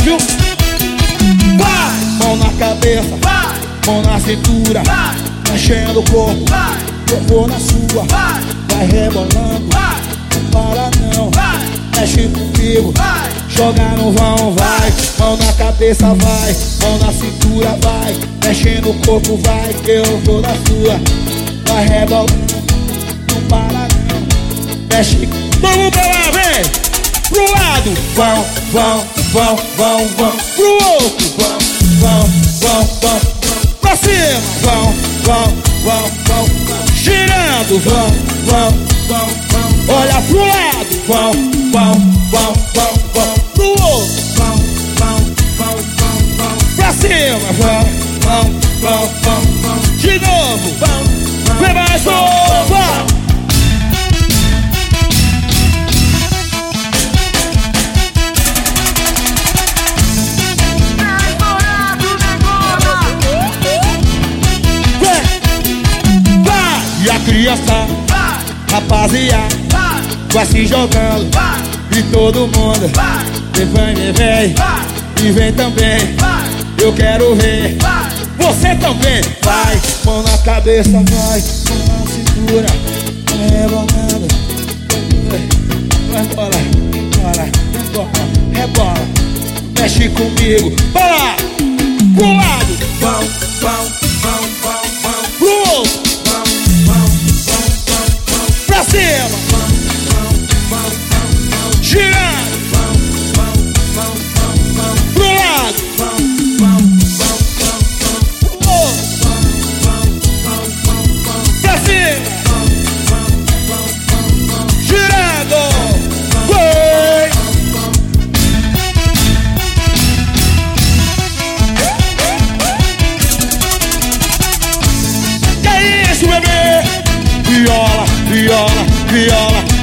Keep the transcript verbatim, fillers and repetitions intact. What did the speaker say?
viu? Vai! Mão na cabeça, vai! Mão na cintura, vai! Mexendo o corpo, vai! Eu vou na sua, vai! Vai rebolando, vai! Não para não, vai! Mexe comigo, vai! Joga no vão, vai! Mão na cabeça, vai! Mão na cintura, vai! Mexendo o corpo, vai! Eu vou na sua, vai rebolando, não para não, mexe. Vamos pra lá, vem! Pro lado, vão, vão, vão, vão, vão. Pro outro, vão, vão, vão, vão, vão. Pra cima, vão, vão, vão, vão, vão. Girando, vão, vão, vão, vão. Olha pro lado, vão, vão, vão, vão, vão. Pro outro, vão, vão, vão, vão, vão. Pra cima, vão, vão, vão, vão, vão. De novo, vão, vem mais um, vão. E a criança, vai, rapaziada, vai, vai se jogando, vai, e todo mundo, vai, e vem, e vem, vai, e vem também, vai, eu quero ver, vai, você também, vai, mão na cabeça, vai, mão na cintura, vai rebolando, vai embora, bora, embora, rebola, mexe comigo, bora, pro lado, vão, vão, vão, vão, vão, pro outro. Pra cima, girando, pro lado, pro outro, pra cima, girando, vai. Que é isso, bebê? Viola, viola, viola.